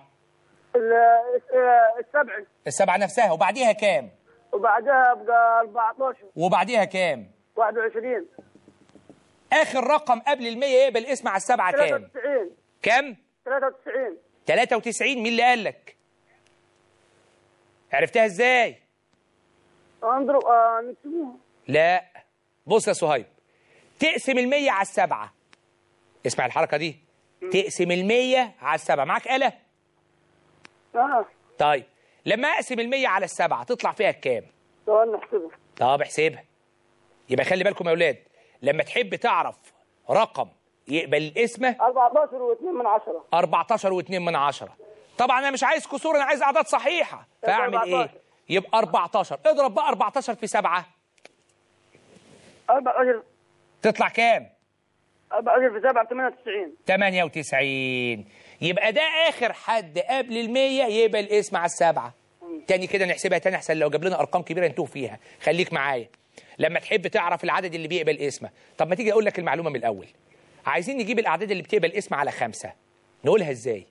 السبعة نفسها. وبعديها كام؟ وبعدها يبقى 14. وبعديها كام؟ 21. اخر رقم قبل ال100 يقبل اسم على ال7 كام؟ 93. كام؟ 93. 93. مين اللي قال لك؟ عرفتها ازاي؟ انضرب نكتبوها. لا بص يا صهيب، تقسم ال100 على ال7. اسمع الحركه دي، تقسم ال100 على ال7. معاك آلة؟ طيب لما اقسم ال100 على ال7 تطلع فيها كام؟ نحسبها. طب احسبها. يبقى خلي بالكم يا اولاد، لما تحب تعرف رقم يقبل الاسم 14.2. 14.2. طبعا انا مش عايز كسور، انا عايز اعداد صحيحه، فاعمل ايه؟ يبقى 14. اضرب بقى 14 في 7. 14 تطلع كام؟ 14 في 7 98. 98. يبقى ده اخر حد قبل ال100 يقبل الاسم على ال7. تاني كده نحسبها تاني احسن لو جاب لنا ارقام كبيره نتوه فيها. خليك معايا. لما تحب تعرف العدد اللي بيقبل اسمه، طب ما تيجي اقول لك المعلومه من الاول. عايزين نجيب الاعداد اللي بتقبل اسم على 5. نقولها ازاي؟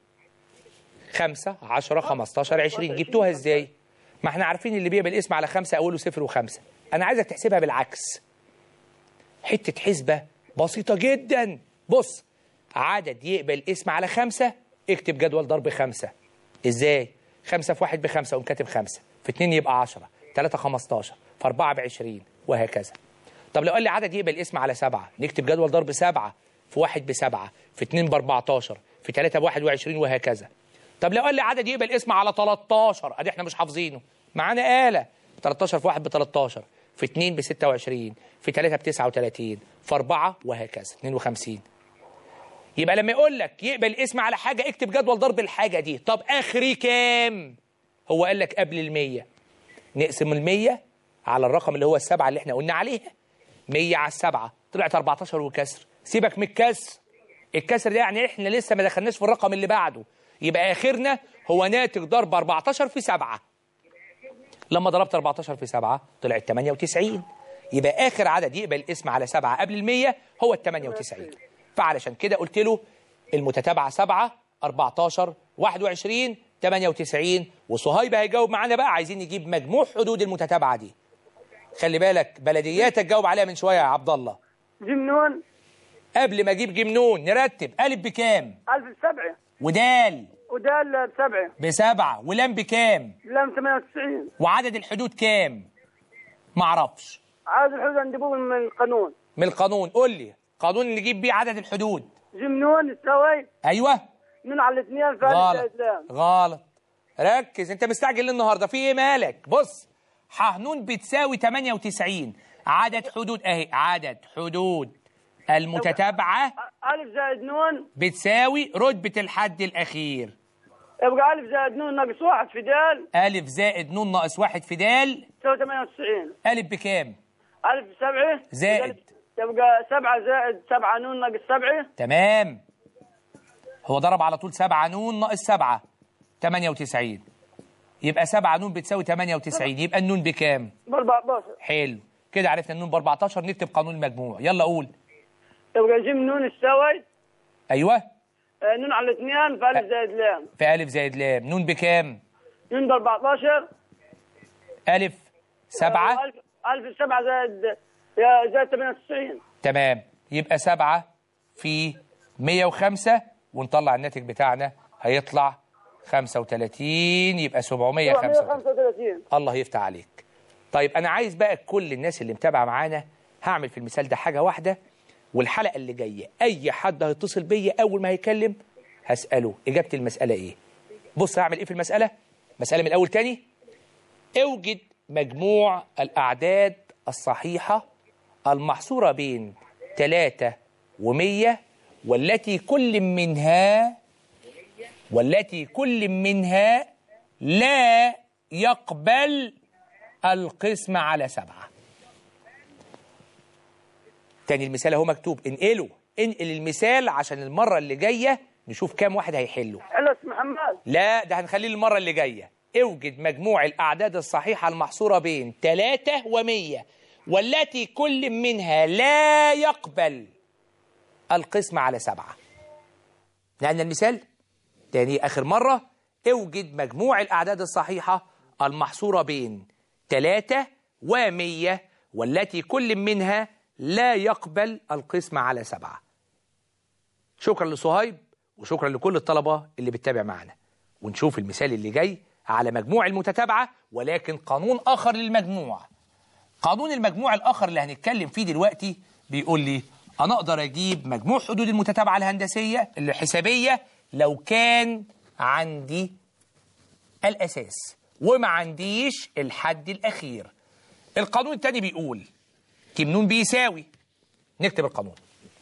5 10 15 20. جبتوها ازاي؟ ما احنا عارفين اللي بيقبل اسم على 5 اوله 0 و5. انا عايزك تحسبها بالعكس. حته حسبه بسيطه جدا. بص، عدد يقبل اسم على 5، اكتب جدول ضرب 5. ازاي؟ 5 في 1 ب5 وقوم كاتب 5، في 2 يبقى 10، 3 15، في 4 ب20 وهكذا. طب لو قال لي عدد يقبل اسم على 7، نكتب جدول ضرب 7 في 1 ب7، في 2 ب14، في 3 ب21 وهكذا. طب لو قال لي عدد يقبل اسم على 13، ادي احنا مش حافظينه، معانا آلة. 13 في 1 ب13، في 2 ب26، في 3 ب39، في 4 وهكذا 52. يبقى لما يقول لك يقبل اسم على حاجة اكتب جدول ضرب الحاجة دي. طب آخري كام؟ هو قال لك قبل ال100. نقسم ال100 على الرقم اللي هو ال7 اللي احنا قلنا عليها. 100 على 7 طلعت 14 وكسر. سيبك من الكسر. الكسر ده يعني احنا لسه ما دخلناش في الرقم اللي بعده. يبقى آخرنا هو ناتج ضرب 14 في 7. لما ضربت 14 في 7 طلعت 98. يبقى آخر عدد يقبل اسم على 7 قبل ال100 هو ال 98. فعلشان كده قلت له المتتابعة 7 14 21 98. وصهيب هيجاوب معانا بقى. عايزين نجيب مجموع حدود المتتابعة دي. خلي بالك بلدياتك جاوب عليها من شوية يا عبد الله. جمنون. قبل ما اجيب جمنون نرتب. ألف بكام؟ ألف ب7. ودال ب7. ولام بكام؟ لام 98. وعدد الحدود كام؟ معرفش. عدد الحدود نجيبوه من القانون. من القانون. قول لي قانون نجيب بيه عدد الحدود. جمنون تساوي ايوه نون على 2 في غلط. غلط. ركز، انت مستعجل النهارده في ايه مالك؟ بص، حنون بتساوي 98. عدد حدود اهي، عدد حدود المتتابعة ألف زائد نون بتساوي رتبة الحد الأخير. يبقى ألف زائد نون ناقص 1 في دال. ألف زائد نون ناقص 1 في دال تساوي 98. ألف بكام؟ ألف ب7 زائد. يبقى 7 زائد 7 نون ناقص 7. تمام. هو ضرب على طول 7 نون ناقص 7 98. يبقى 7 نون بتساوي 98. يبقى النون بكام؟ ب14. حلو كده، عرفنا النون ب14. نكتب قانون المجموع. يلا قول. يبقى جيم نون تساوي ايوه نون على 2 في ألف زائد لام. في ألف زائد لام. نون بكام؟ نون ب14. ألف 7. ألف 7 زائد 98. تمام. يبقى 7 في 105 ونطلع الناتج بتاعنا هيطلع 35. يبقى 735. الله الله يفتح عليك. طيب أنا عايز بقى كل الناس اللي متابعة معانا، هعمل في المثال ده حاجة واحدة، والحلقة اللي جاية أي حد هيتصل بيا أول ما هيكلم هسأله إجابة المسألة إيه. بص هعمل إيه في المسألة؟ مسألة من الأول تاني. اوجد مجموع الأعداد الصحيحة المحصورة بين 3 و100 والتي كل منها لا يقبل القسمة على 7. تاني المثال اهو مكتوب، انقل المثال عشان المرة اللي جاية نشوف كام واحد هيحله. أنس محمد. لا ده هنخليه المرة اللي جاية. اوجد مجموع الأعداد الصحيحة المحصورة بين 3 و100 والتي كل منها لا يقبل القسمة على 7. لأن المثال تاني آخر مرة، اوجد مجموع الأعداد الصحيحة المحصورة بين 3 و100 والتي كل منها لا يقبل القسمة على 7. شكرا لصهيب وشكرا لكل الطلبة اللي بتتابع معنا. ونشوف المثال اللي جاي على مجموع المتتابعة، ولكن قانون آخر للمجموع. قانون المجموع الآخر اللي هنتكلم فيه دلوقتي بيقول لي أنا أقدر أجيب مجموع حدود المتتابعة الهندسية الحسابية لو كان عندي الأساس وما عنديش الحد الأخير. القانون الثاني بيقول ن بيساوي، نكتب القانون،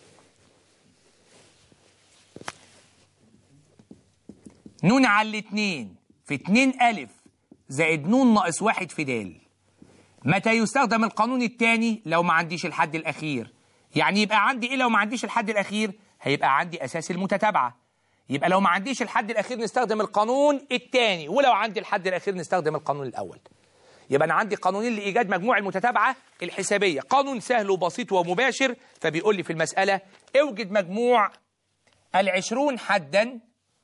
ن على 2 في 2 ألف زائد ن ناقص 1 في د. متى يستخدم القانون الثاني؟ لو ما عنديش الحد الأخير. يعني يبقى عندي إيه لو ما عنديش الحد الأخير؟ هيبقى عندي أساس المتتابعة. يبقى لو ما عنديش الحد الأخير نستخدم القانون الثاني، ولو عندي الحد الأخير نستخدم القانون الأول. يبقى أنا عندي قانونين لإيجاد مجموع المتتابعة الحسابية. قانون سهل وبسيط ومباشر، فبيقول لي في المسألة اوجد مجموع 20 حدا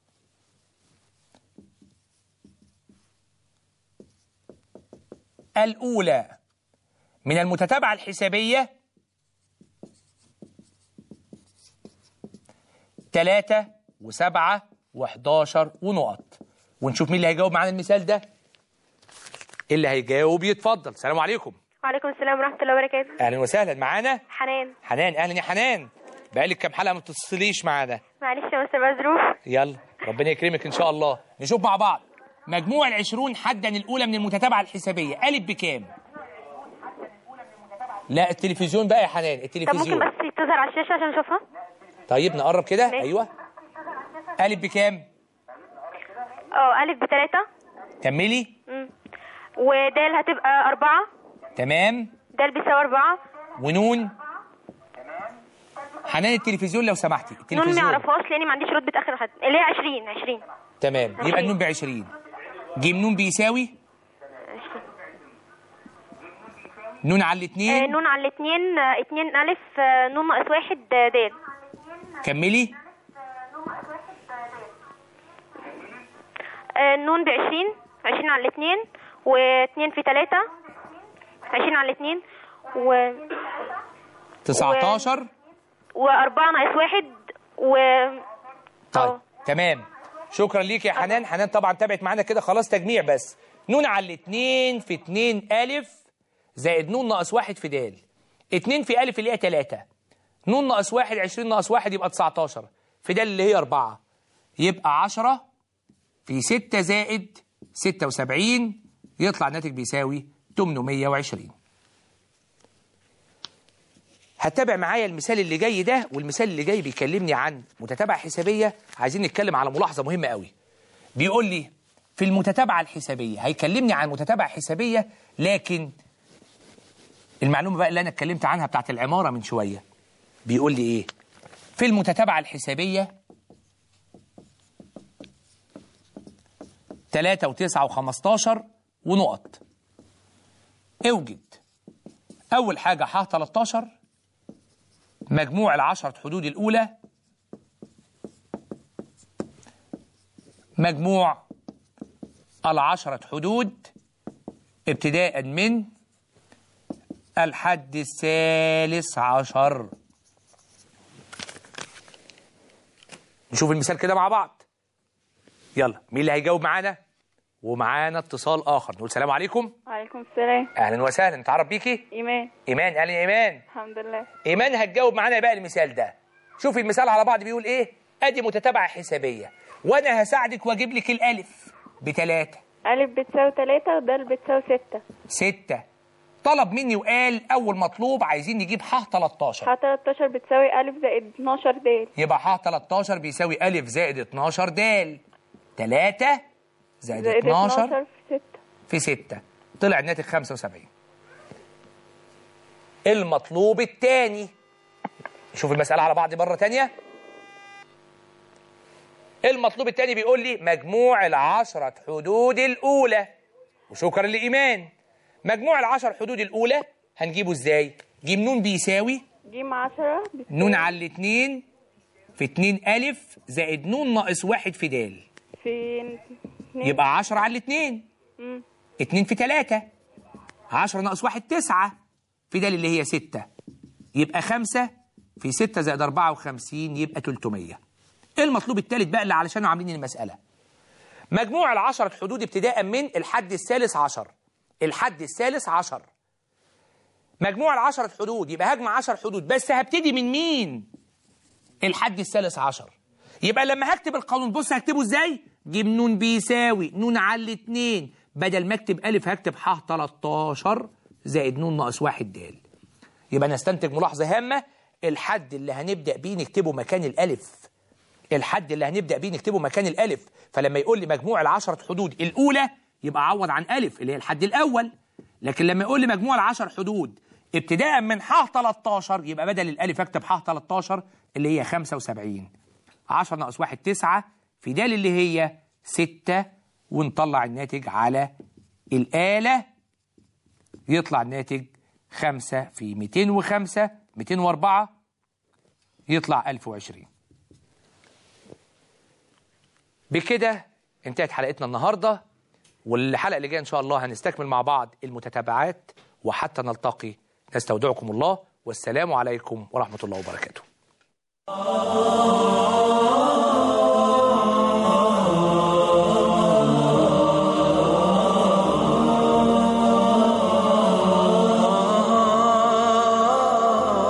الأولى من المتتابعة الحسابية 3 و7 و11 ونقط. ونشوف مين اللي هيجاوب معانا المثال ده. اللي هيجاوب يتفضل. السلام عليكم. وعليكم السلام ورحمة الله وبركاته. أهلا وسهلا. معانا حنان. حنان. أهلا يا حنان. بقالك كام حلقة ما بتتصليش معانا. معلش يا مستر بقى ظروف. يلا ربنا يكرمك إن شاء الله. نشوف مع بعض مجموع 20 حدا الأولى من المتتابعة الحسابية ألف بكام؟ لا التلفزيون بقى يا حنان، التلفزيون. طب ممكن بس تظهر على الشاشة عشان أشوفها؟ طيب نقرب كده. ماشي. أيوه. ألف بكام؟ ألف ب3. كملي. ودال هتبقى 4. تمام. دال بيساوي 4. ونون. حنان التلفزيون لو سمحتي. التلفزيون نون ما اعرفهاش لاني ما عنديش رتبه اخر حد اللي هي 20. تمام. يبقى النون ب20. ج نون بيساوي 20. نون على 2. نون على 2 2 الف نون ناقص 1 د. كملي. نون ب20. 20 على 2 و2 في 3 20 على 2 و 19 و4 ناقص 1 و طيب تمام. شكرا ليك يا حنان. حنان طبعا تابعت معانا كده خلاص تجميع بس. نون على 2 في 2 ألف زائد نون ناقص 1 في د. 2 في ألف اللي هي 3. نون ناقص 1 20 ناقص 1 يبقى 19 في د اللي هي 4. يبقى 10 في 6 زائد 76 يطلع الناتج بيساوي 820. هتابع معايا المثال اللي جاي ده، والمثال اللي جاي بيكلمني عن متتابعة حسابية. عايزين نتكلم على ملاحظة مهمة قوي. بيقول لي في المتتابعة الحسابية، هيكلمني عن متتابعة حسابية، لكن المعلومة بقى اللي أنا اتكلمت عنها بتاعت العمارة من شوية. بيقول لي إيه؟ في المتتابعة الحسابية 3 و9 و15 ونقط. اوجد أول حاجة ح 13 مجموع 10 حدود الأولى مجموع 10 حدود ابتداء من الحد 13. نشوف المثال كده مع بعض. يلا مين اللي هيجاوب معانا؟ ومعانا اتصال آخر. نقول السلام عليكم. وعليكم السلام. أهلا وسهلا. نتعرف بيكي؟ إيمان. إيمان. أهلا يا إيمان. الحمد لله. إيمان هتجاوب معانا بقى المثال ده. شوفي المثال على بعض بيقول إيه؟ أدي متتابعة حسابية وأنا هساعدك وأجيب لك الألف ب3. ألف بتساوي 3 ودال بتساوي 6. طلب مني وقال أول مطلوب عايزين نجيب ح 13. ح 13 بتساوي ألف زائد 12 دال. يبقى ح 13 بيساوي ألف زائد 12 دال. 3 زائد 12 في 6 طلع الناتج 75. المطلوب الثاني، شوف المسألة على بعض مرة تانية. المطلوب الثاني بيقول لي مجموع ال10 حدود الأولى، وشكرا لإيمان. مجموع ال10 حدود الأولى هنجيبه إزاي؟ جيم نون بيساوي جيم 10 نون على الاتنين في 2 ألف زائد نون ناقص 1 في دال. في 2 يبقى 10 على الاتنين 2 في 3 10 ناقص 1 9 في دال اللي هي 6. يبقى 5 في 6 زائد 54 يبقى 300. المطلوب الثالث بقى اللي علشانه عاملين المسألة. مجموع ال10 حدود ابتداء من الحد الثالث 10. الحد الثالث 10. مجموع ال10 حدود يبقى هجمع 10 حدود بس هبتدي من مين؟ الحد الثالث 10. يبقى لما هكتب القانون بص هكتبه ازاي؟ جيب نون بيساوي نون على الاتنين، بدل ما اكتب ألف هكتب ح 13 زائد نون ناقص 1 دال. يبقى نستنتج ملاحظة هامة، الحد اللي هنبدأ بيه نكتبه مكان الألف. الحد اللي هنبدأ بيه نكتبه مكان الألف، فلما يقول لي مجموع ال10 حدود الأولى يبقى عوض عن ألف اللي هي الحد الأول. لكن لما يقول لي مجموع ال10 حدود ابتداء من ح 13 يبقى بدل الألف اكتب ح 13 اللي هي 75. 10 ناقص 1 9 في دال اللي هي 6، ونطلع الناتج على الآلة يطلع الناتج 5 في 205 204 يطلع 1020. بكده انتهت حلقتنا النهاردة، والحلقة اللي جاية إن شاء الله هنستكمل مع بعض المتتابعات، وحتى نلتقي نستودعكم الله والسلام عليكم ورحمة الله وبركاته.